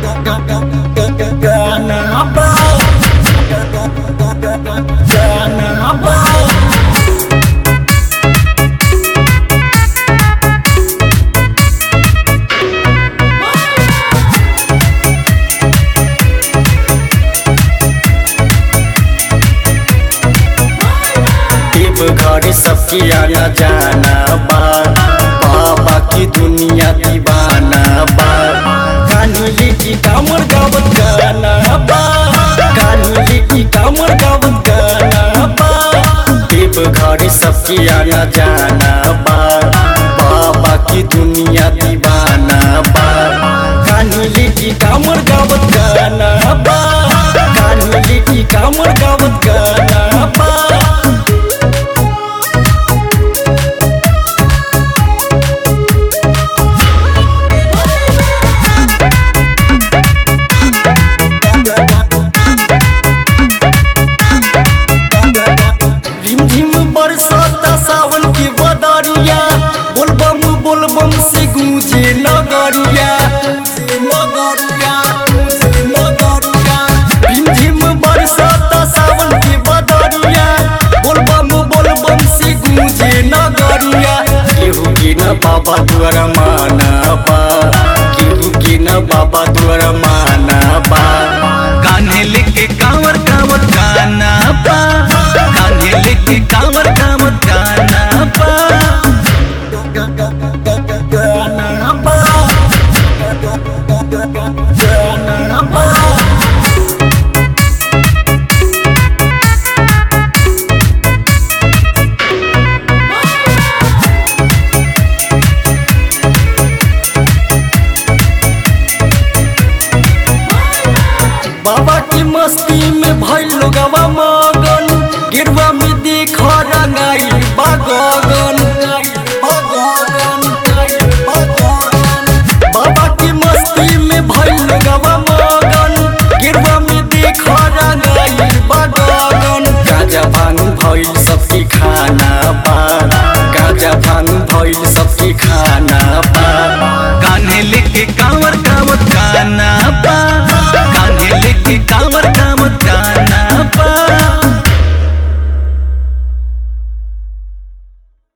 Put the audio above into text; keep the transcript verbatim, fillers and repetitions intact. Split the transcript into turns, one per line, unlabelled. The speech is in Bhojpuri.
घर सबकी आना जाना बा, बाबा की दुनिया दीवाना बा। कान्हुली की कामर गावत गाना बा, कान्हुली की कामर गावत गाना बा। देव घर सबकी आना जाना बा, बाबा की दुनिया दीवाना बा। कान्हुली की कामर गावत गाना बा, कान्हुली की कामर गावत